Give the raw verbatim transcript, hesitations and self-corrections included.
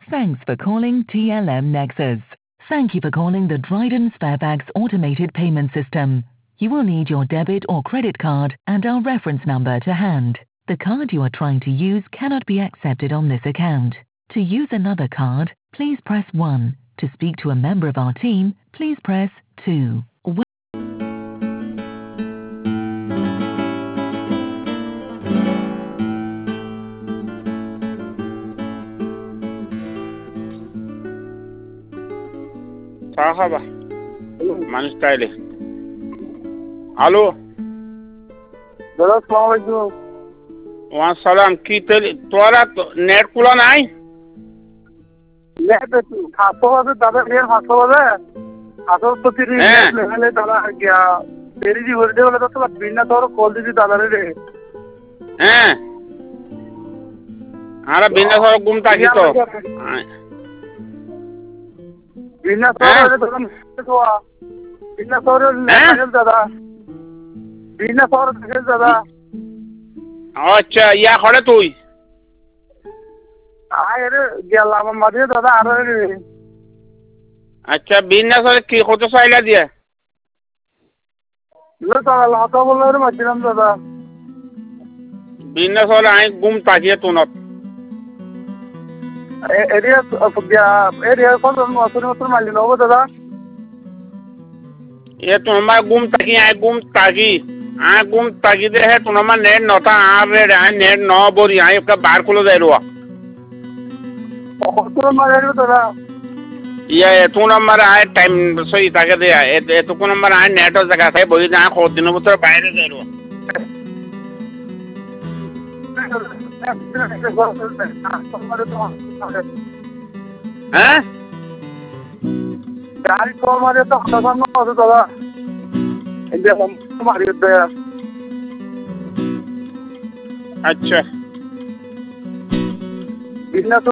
Thanks for calling T L M Nexus. Thank you for calling the Dryden Sparebags automated payment system. You will need your debit or credit card and our reference number to hand. The card you are trying to use cannot be accepted on this account. To use another card, please press one. To speak to a member of our team, please press two. Sahaba, মানুষ তাইলে hello দাদা আসসালামু আলাইকুম। ওয়া সালাম। কি তোরা net খোলা নাই? নেট হাসো বাজে দাদা, নেট হাসো বাজে হাসো তো তিরি নেট লেভেলে দাদা গিয়া দেরি দি হয়ে দেবলে তো সব বিনা তোর কল দিদি দাদা রে। হ্যাঁ আরে বিনা সর ঘুম তাকি তো বিনা সর তো বিনা সর নেট দাদা বিনা সর দেখে দাদা। আচ্ছা ইয়া করে তুই আরে গেলাম মাঝে দাদা আর আচ্ছা বিনা সর কি কত চাইলা দিয়া লো দাদা লাতা বলার মাঝিলাম দাদা বিনা সর আই ঘুম তাকিয়ে তুনত এরিয়া গিয়া এরিয়া কত মাসুর মাসুর মালি নব দাদা ये तो हमारा गुम ताकि आए गुम ताकि आ गुम ताकि दे है तो हमारा नेट नौता आ रे आए नेट नौ बोरी आए उसका बाहर खुलो दे रुआ तो मारे दादा ये तू नंबर आए टाइम सही ताकि दे आए ये तो को नंबर आए नेट और जगह से बोली जहाँ खोद दिनों तो बाहर दे रुआ हैं गाड़ी को मारे तो खत्म ना हो दादा इंडिया हम मारी दे। अच्छा बिना तो